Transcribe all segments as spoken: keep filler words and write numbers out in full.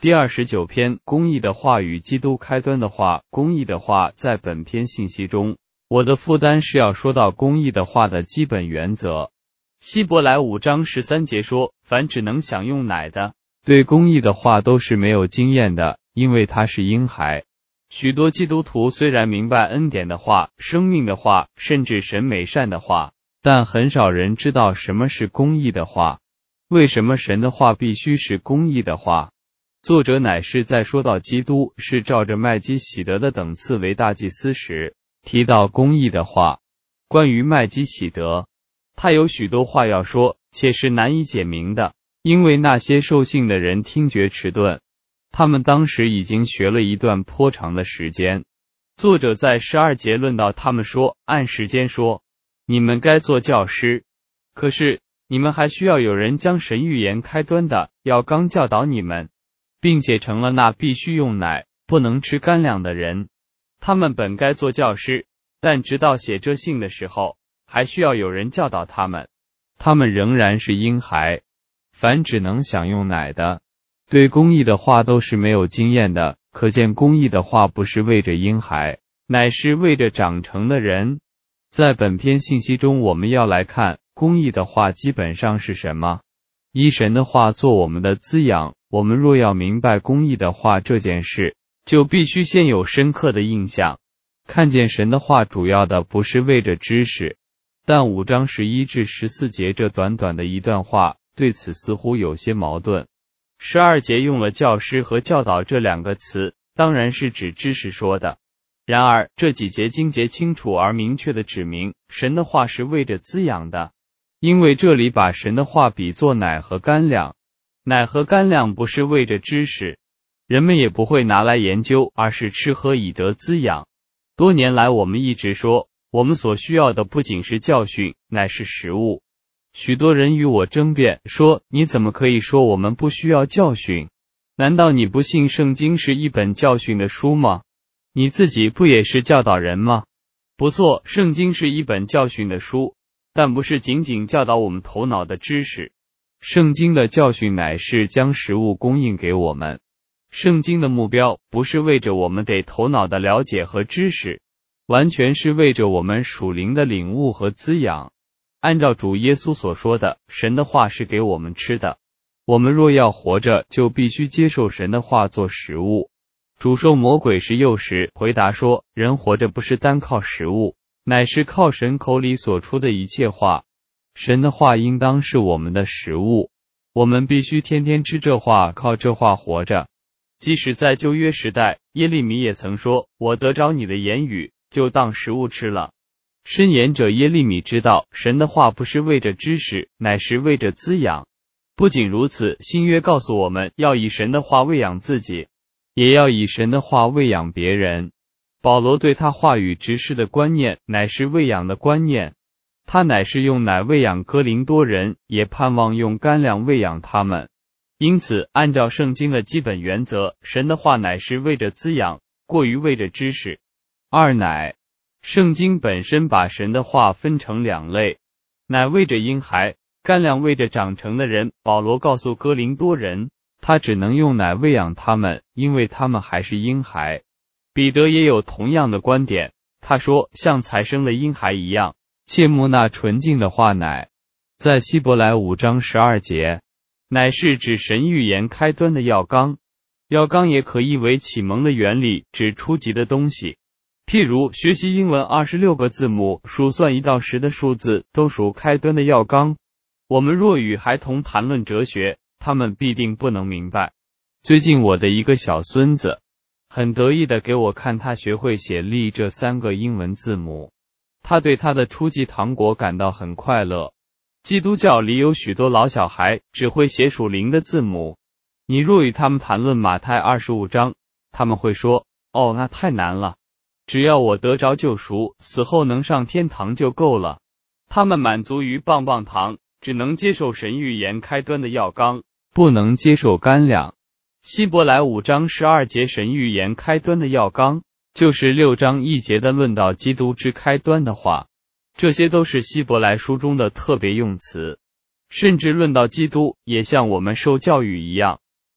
第二十九篇，公义的话与基督开端的话。公义的话在本篇信息中，我的负担是要说到公义的话的基本原则。希伯来五章十三节说，凡只能享用奶的，对公义的话都是没有经验的，因为他是婴孩。许多基督徒虽然明白恩典的话、生命的话，甚至神美善的话，但很少人知道什么是公义的话。为什么神的话必须是公义的话？作者乃是在说到基督是照着麦基洗德的等次为大祭司时，提到公义的话。关于麦基洗德，他有许多话要说，且是难以解明的，因为那些受信的人听觉迟钝，他们当时已经学了一段颇长的时间。作者在十二节论到他们说，按时间说，你们该做教师，可是你们还需要有人将神预言开端的要刚教导你们，并且成了那必须用奶不能吃干粮的人。他们本该做教师，但直到写这信的时候，还需要有人教导他们。他们仍然是婴孩，凡只能享用奶的，对公义的话都是没有经验的。可见公义的话不是为着婴孩，乃是为着长成的人。在本篇信息中，我们要来看公义的话基本上是什么。依神的话做我们的滋养，我们若要明白公义的话这件事，就必须先有深刻的印象。看见神的话主要的不是为着知识，但五章十一至十四节这短短的一段话对此似乎有些矛盾。十二节用了教师和教导这两个词，当然是指知识说的。然而这几节经节清楚而明确地指明，神的话是为着滋养的，因为这里把神的话比作奶和干粮。奶和干粮不是为着知识，人们也不会拿来研究，而是吃喝以得滋养。多年来我们一直说，我们所需要的不仅是教训，乃是食物。许多人与我争辩说，你怎么可以说我们不需要教训？难道你不信圣经是一本教训的书吗？你自己不也是教导人吗？不错，圣经是一本教训的书，但不是仅仅教导我们头脑的知识。圣经的教训乃是将食物供应给我们。圣经的目标不是为着我们对头脑的了解和知识，完全是为着我们属灵的领悟和滋养。按照主耶稣所说的，神的话是给我们吃的。我们若要活着，就必须接受神的话做食物。主受魔鬼是诱时回答说，人活着不是单靠食物，乃是靠神口里所出的一切话。神的话应当是我们的食物，我们必须天天吃这话，靠这话活着。即使在旧约时代，耶利米也曾说，我得着你的言语，就当食物吃了。申言者耶利米知道，神的话不是为着知识，乃是为着滋养。不仅如此，新约告诉我们要以神的话喂养自己，也要以神的话喂养别人。保罗对他话语执事的观念乃是喂养的观念，他乃是用奶喂养哥林多人，也盼望用干粮喂养他们。因此按照圣经的基本原则，神的话乃是为着滋养，过于为着知识。二奶，圣经本身把神的话分成两类，奶为着婴孩，干粮为着长成的人。保罗告诉哥林多人，他只能用奶喂养他们，因为他们还是婴孩。彼得也有同样的观点，他说，像才生的婴孩一样，切慕那纯净的话奶。在希伯来五章十二节，乃是指神预言开端的药纲。药纲也可译为启蒙的原理，指初级的东西。譬如学习英文二十六个字母，数算一到十的数字，都属开端的药纲。我们若与孩童谈论哲学，他们必定不能明白。最近我的一个小孙子很得意地给我看他学会写力这三个英文字母，他对他的初级糖果感到很快乐。基督教里有许多老小孩只会写属灵的字母，你若与他们谈论马太二十五章，他们会说，哦，那太难了，只要我得着救赎，死后能上天堂就够了。他们满足于棒棒糖，只能接受神预言开端的药纲，不能接受干粮。希伯来五章十二节神预言开端的药纲，就是六章一节的论到基督之开端的话。这些都是希伯来书中的特别用词，甚至论到基督也像我们受教育一样。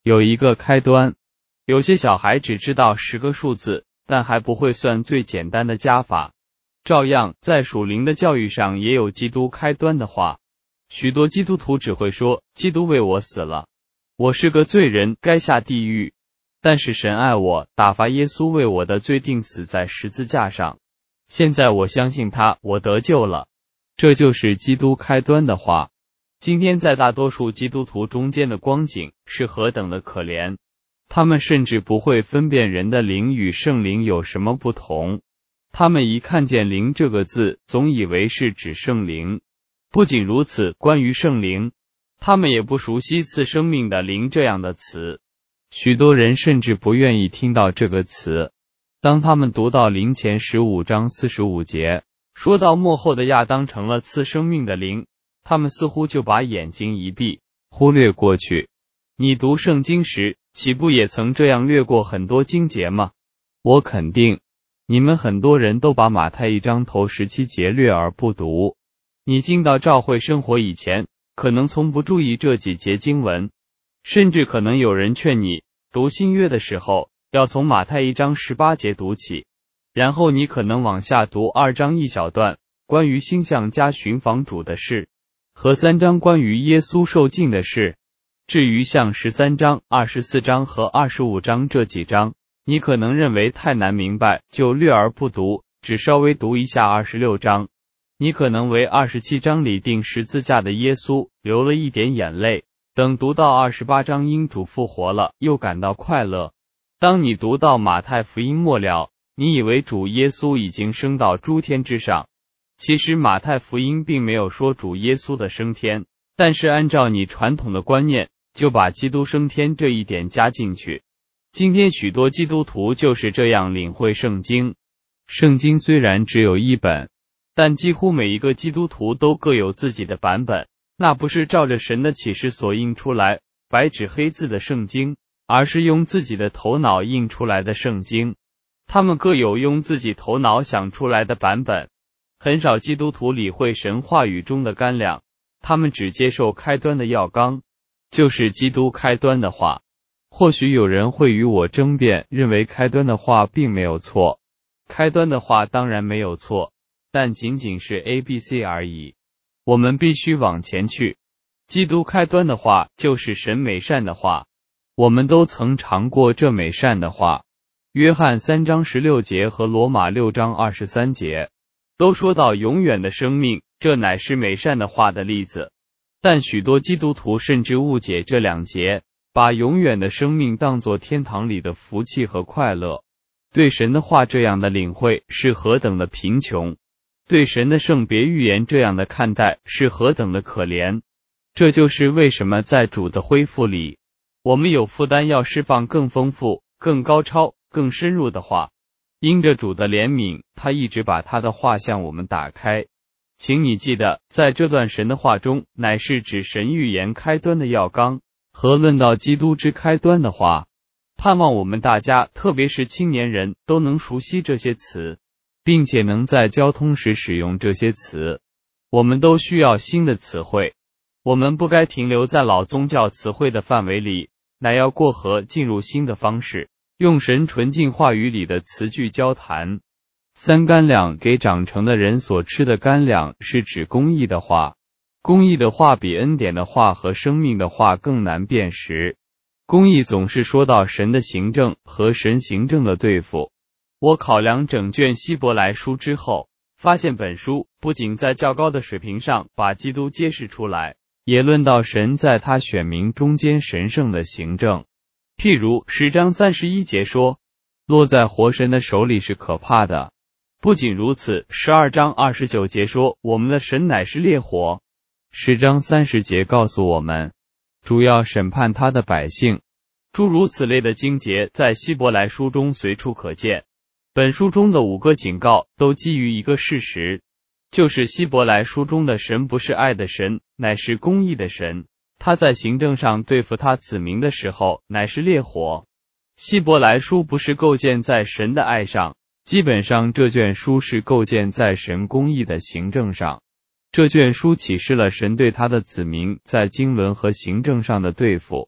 有一个开端。有些小孩只知道十个数字，但还不会算最简单的加法。照样，在属灵的教育上也有基督开端的话。许多基督徒只会说，基督为我死了，我是个罪人，该下地狱。但是神爱我，打发耶稣为我的罪定死在十字架上。现在我相信他，我得救了。这就是基督开端的话。今天在大多数基督徒中间的光景是何等的可怜，他们甚至不会分辨人的灵与圣灵有什么不同。他们一看见灵这个字，总以为是指圣灵。不仅如此，关于圣灵，他们也不熟悉赐生命的灵这样的词。许多人甚至不愿意听到这个词。当他们读到灵前十五章四十五节，说到末后的亚当成了赐生命的灵，他们似乎就把眼睛一闭，忽略过去。你读圣经时，岂不也曾这样略过很多经节吗？我肯定，你们很多人都把马太一章头十七节略而不读。你进到教会生活以前，可能从不注意这几节经文，甚至可能有人劝你读新约的时候，要从马太一章十八节读起，然后你可能往下读二章一小段，关于星象家寻访主的事，和三章关于耶稣受尽的事。至于像十三章、二十四章和二十五章这几章，你可能认为太难明白，就略而不读，只稍微读一下二十六章。你可能为二十七章里钉十字架的耶稣流了一点眼泪，等读到二十八章因主复活了，又感到快乐。当你读到马太福音末了，你以为主耶稣已经升到诸天之上。其实马太福音并没有说主耶稣的升天，但是按照你传统的观念，就把基督升天这一点加进去。今天许多基督徒就是这样领会圣经。圣经虽然只有一本，但几乎每一个基督徒都各有自己的版本，那不是照着神的启示所印出来白纸黑字的圣经，而是用自己的头脑印出来的圣经。他们各有用自己头脑想出来的版本。很少基督徒理会神话语中的干粮，他们只接受开端的药纲，就是基督开端的话。或许有人会与我争辩，认为开端的话并没有错。开端的话当然没有错，但仅仅是 A B C 而已。我们必须往前去。基督开端的话就是神美善的话，我们都曾尝过这美善的话。约翰三章十六节和罗马六章二十三节都说到永远的生命，这乃是美善的话的例子。但许多基督徒甚至误解这两节，把永远的生命当作天堂里的福气和快乐。对神的话这样的领会是何等的贫穷，对神的圣别预言这样的看待是何等的可怜。这就是为什么在主的恢复里，我们有负担要释放更丰富、更高超、更深入的话。因着主的怜悯，他一直把他的话向我们打开。请你记得，在这段神的话中，乃是指神预言开端的要纲和论到基督之开端的话。盼望我们大家，特别是青年人，都能熟悉这些词，并且能在交通时使用这些词。我们都需要新的词汇，我们不该停留在老宗教词汇的范围里，乃要过河进入新的方式，用神纯净话语里的词句交谈。三干粮给长成的人所吃的干粮，是指公义的话。公义的话比恩典的话和生命的话更难辨识。公义总是说到神的行政和神行政的对付。我考量整卷希伯来书之后，发现本书不仅在较高的水平上把基督揭示出来，也论到神在他选民中间神圣的行政。譬如十章三十一节说，落在活神的手里是可怕的。不仅如此，十二章二十九节说，我们的神乃是烈火。十章三十节告诉我们，主要审判他的百姓。诸如此类的经节在希伯来书中随处可见。本书中的五个警告都基于一个事实，就是希伯来书中的神不是爱的神，乃是公义的神。他在行政上对付他子民的时候，乃是烈火。希伯来书不是构建在神的爱上，基本上这卷书是构建在神公义的行政上。这卷书启示了神对他的子民在经纶和行政上的对付。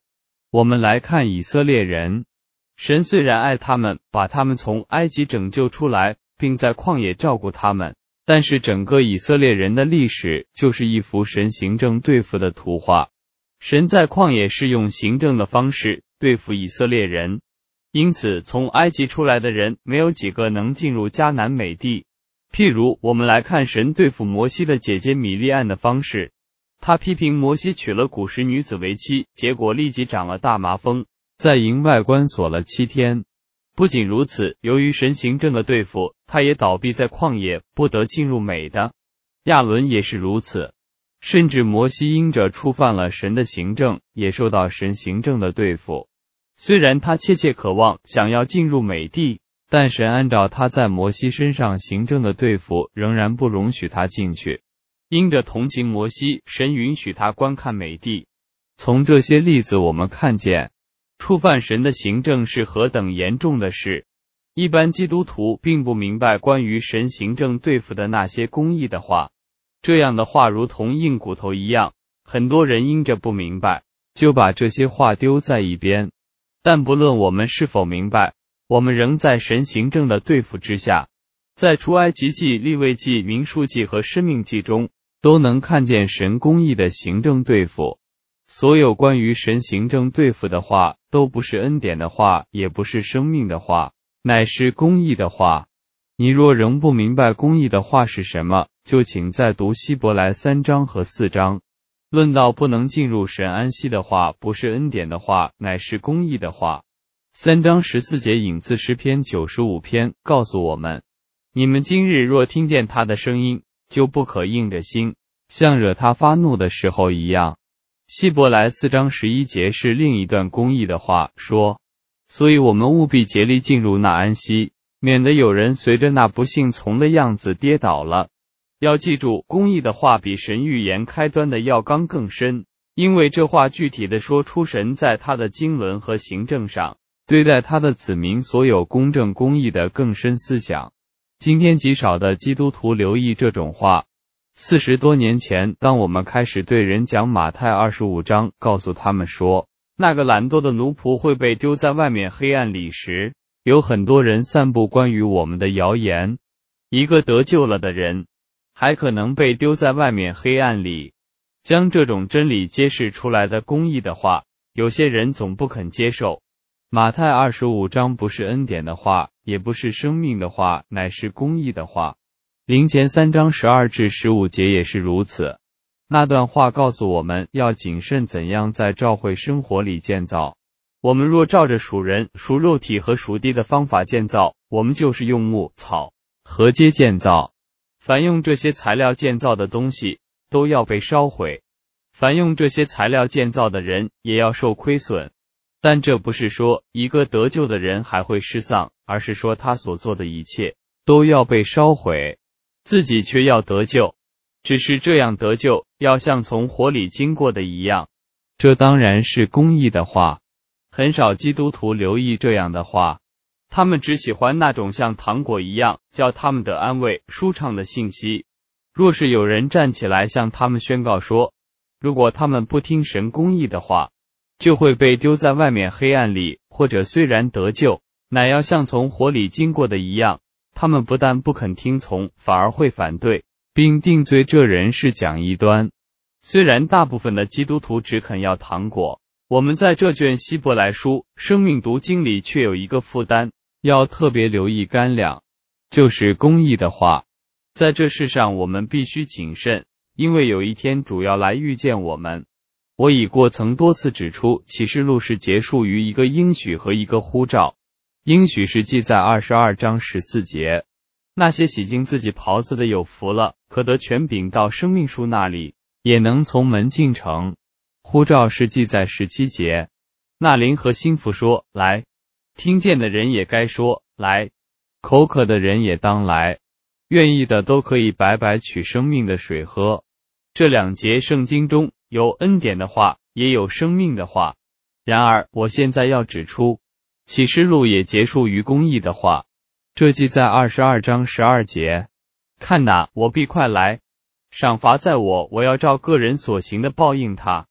我们来看以色列人，神虽然爱他们，把他们从埃及拯救出来，并在旷野照顾他们，但是整个以色列人的历史就是一幅神行政对付的图画。神在旷野是用行政的方式对付以色列人，因此从埃及出来的人没有几个能进入迦南美地。譬如我们来看神对付摩西的姐姐米利暗的方式，他批评摩西娶了古时女子为妻，结果立即长了大麻风，在营外关锁了七天。不仅如此，由于神行政的对付，他也倒闭在旷野，不得进入美的。亚伦也是如此，甚至摩西因着触犯了神的行政，也受到神行政的对付。虽然他切切渴望想要进入美地，但神按照他在摩西身上行政的对付，仍然不容许他进去。因着同情摩西，神允许他观看美地。从这些例子我们看见，触犯神的行政是何等严重的事。一般基督徒并不明白关于神行政对付的那些公义的话，这样的话如同硬骨头一样，很多人因着不明白，就把这些话丢在一边。但不论我们是否明白，我们仍在神行政的对付之下。在出埃及记、利未记、民数记和申命记中，都能看见神公义的行政对付。所有关于神行政对付的话，都不是恩典的话，也不是生命的话，乃是公义的话。你若仍不明白公义的话是什么，就请再读希伯来三章和四章。论到不能进入神安息的话，不是恩典的话，乃是公义的话。三章十四节引自诗篇九十五篇，告诉我们：你们今日若听见他的声音，就不可硬着心，像惹他发怒的时候一样。希伯来四章十一节是另一段公义的话，说：所以我们务必竭力进入那安息，免得有人随着那不信从的样子跌倒了。要记住，公义的话比神预言开端的要刚更深，因为这话具体的说出神在他的经纶和行政上对待他的子民所有公正公义的更深思想。今天极少的基督徒留意这种话。四十多年前，当我们开始对人讲马太二十五章，告诉他们说，那个懒惰的奴仆会被丢在外面黑暗里时，有很多人散布关于我们的谣言。一个得救了的人，还可能被丢在外面黑暗里。将这种真理揭示出来的公义的话，有些人总不肯接受。马太二十五章不是恩典的话，也不是生命的话，乃是公义的话。林前三章十二至十五节也是如此。那段话告诉我们要谨慎怎样在教会生活里建造。我们若照着属人、属肉体和属地的方法建造，我们就是用木、草、禾秸建造。凡用这些材料建造的东西，都要被烧毁。凡用这些材料建造的人，也要受亏损。但这不是说一个得救的人还会失丧，而是说他所做的一切都要被烧毁，自己却要得救。只是这样得救，要像从火里经过的一样。这当然是公义的话。很少基督徒留意这样的话，他们只喜欢那种像糖果一样叫他们得安慰、舒畅的信息。若是有人站起来向他们宣告说，如果他们不听神公义的话，就会被丢在外面黑暗里，或者虽然得救，乃要像从火里经过的一样，他们不但不肯听从，反而会反对，并定罪这人是讲异端。虽然大部分的基督徒只肯要糖果，我们在这卷希伯来书生命读经里却有一个负担，要特别留意干粮，就是公义的话。在这世上我们必须谨慎，因为有一天主要来遇见我们。我已过曾多次指出，启示录是结束于一个应许和一个呼召。应许是记在二十二章十四节，那些洗净自己袍子的有福了，可得权柄到生命树那里，也能从门进城。呼召是记在十七节，那灵和心腹说来，听见的人也该说来，口渴的人也当来，愿意的都可以白白取生命的水喝。这两节圣经中有恩典的话，也有生命的话。然而我现在要指出，启示录也结束于公义的话，这记在二十二章十二节。看哪，我必快来，赏罚在我，我要照个人所行的报应他。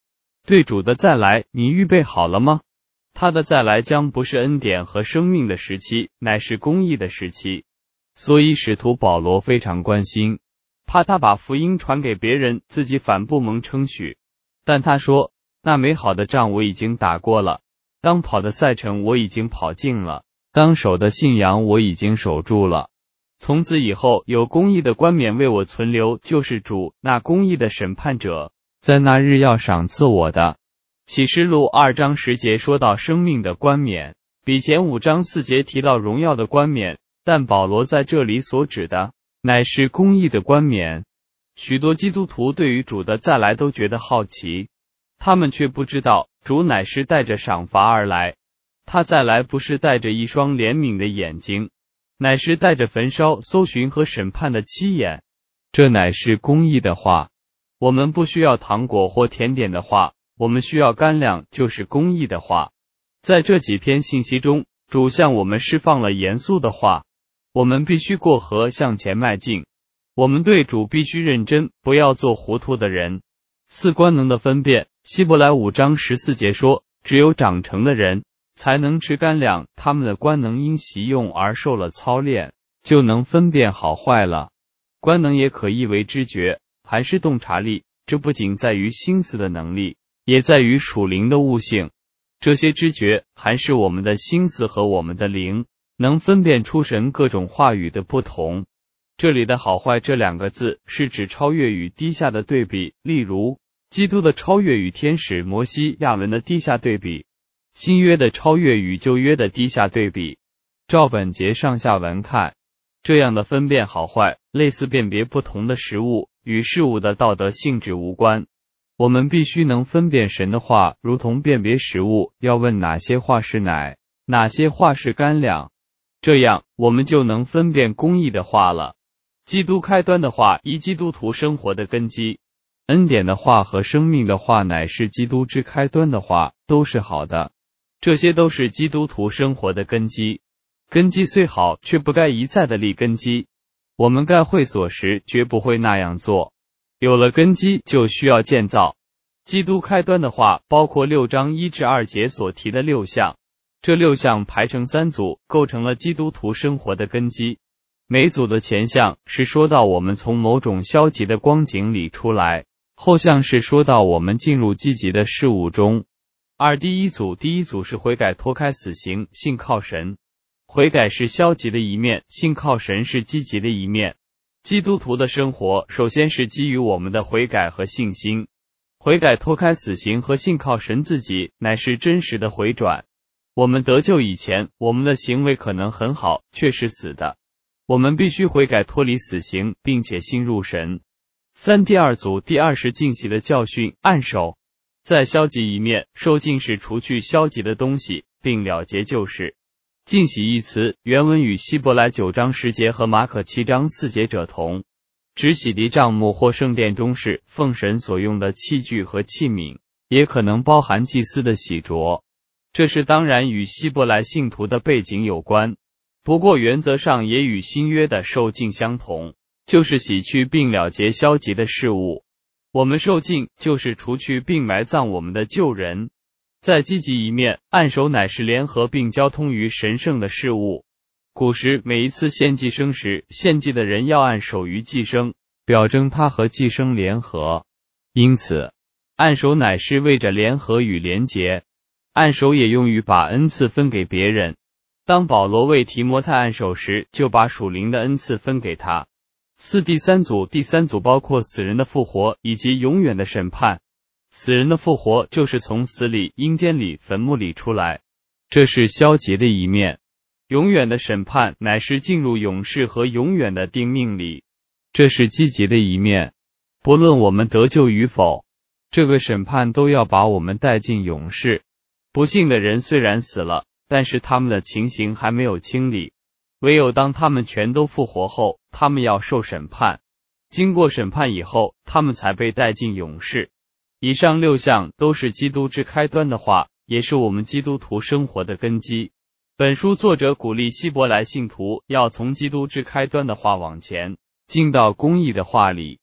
对主的再来，你预备好了吗？他的再来将不是恩典和生命的时期，乃是公义的时期。所以使徒保罗非常关心，怕他把福音传给别人，自己反不蒙称许。但他说，那美好的仗我已经打过了，当跑的赛程我已经跑尽了，当守的信仰我已经守住了。从此以后，有公义的冠冕为我存留，就是主那公义的审判者，在那日要赏赐我的。启示录二章十节说到生命的冠冕，比前五章四节提到荣耀的冠冕，但保罗在这里所指的乃是公义的冠冕。许多基督徒对于主的再来都觉得好奇，他们却不知道主乃是带着赏罚而来，他再来不是带着一双怜悯的眼睛，乃是带着焚烧、搜寻和审判的七眼。这乃是公义的话。我们不需要糖果或甜点的话，我们需要干粮，就是公义的话。在这几篇信息中，主向我们释放了严肃的话，我们必须过河向前迈进。我们对主必须认真，不要做糊涂的人。四官能的分辨，希伯来五章十四节说，只有长成的人才能吃干粮，他们的官能因习用而受了操练，就能分辨好坏了。官能也可译为知觉，还是洞察力，这不仅在于心思的能力，也在于属灵的悟性。这些知觉还是我们的心思和我们的灵，能分辨出神各种话语的不同。这里的好坏这两个字是指超越与低下的对比，例如基督的超越与天使摩西亚伦的低下对比，新约的超越与旧约的低下对比。照本节上下文看，这样的分辨好坏，类似辨别不同的食物，与事物的道德性质无关。我们必须能分辨神的话，如同辨别食物，要问哪些话是奶，哪些话是干粮，这样我们就能分辨公义的话了。基督开端的话，依基督徒生活的根基。恩典的话和生命的话乃是基督之开端的话，都是好的。这些都是基督徒生活的根基。根基虽好，却不该一再的立根基。我们该会所时，绝不会那样做。有了根基，就需要建造。基督开端的话，包括六章一至二节所提的六项。这六项排成三组，构成了基督徒生活的根基。每组的前项是说到我们从某种消极的光景里出来，后项是说到我们进入积极的事物中。二第一组，第一组是悔改脱开死刑，信靠神。悔改是消极的一面，信靠神是积极的一面。基督徒的生活首先是基于我们的悔改和信心。悔改脱开死刑和信靠神自己，乃是真实的回转。我们得救以前，我们的行为可能很好，却是死的。我们必须悔改脱离死刑，并且信入神。三第二组，第二是禁洗的教训，按手。在消极一面，受禁是除去消极的东西，并了结旧事。禁洗一词原文与希伯来九章十节和马可七章四节者同，指洗涤帐幕或圣殿中是奉神所用的器具和器皿，也可能包含祭司的洗濯。这是当然与希伯来信徒的背景有关，不过原则上也与新约的受浸相同，就是洗去并了结消极的事物。我们受浸就是除去并埋葬我们的旧人。在积极一面，按手乃是联合并交通于神圣的事物。古时每一次献祭牲时，献祭的人要按手于祭牲，表征他和祭牲联合。因此，按手乃是为着联合与连结。按手也用于把恩赐分给别人。当保罗为提摩太按手时，就把属灵的恩赐分给他。四第三组，第三组包括死人的复活以及永远的审判。死人的复活就是从死里、阴间里、坟墓里出来，这是消极的一面。永远的审判乃是进入永世和永远的定命里，这是积极的一面。不论我们得救与否，这个审判都要把我们带进永世。不幸的人虽然死了，但是他们的情形还没有清理。唯有当他们全都复活后，他们要受审判。经过审判以后，他们才被带进永世。以上六项都是基督之开端的话，也是我们基督徒生活的根基。本书作者鼓励希伯来信徒要从基督之开端的话往前，进到公义的话里。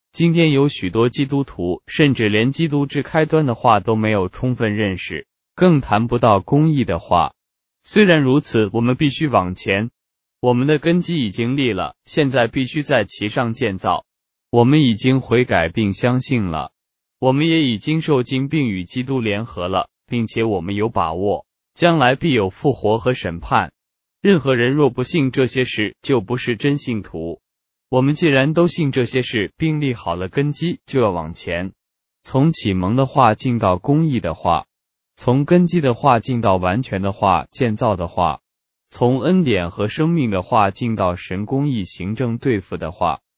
今天有许多基督徒甚至连基督之开端的话都没有充分认识，更谈不到公义的话。虽然如此，我们必须往前。我们的根基已经立了，现在必须在其上建造。我们已经悔改并相信了，我们也已经受浸并与基督联合了，并且我们有把握，将来必有复活和审判。任何人若不信这些事，就不是真信徒。我们既然都信这些事，并立好了根基，就要往前，从启蒙的话进到公义的话，从根基的话进到完全的话，建造的话，从恩典和生命的话进到神公义行政对付的话。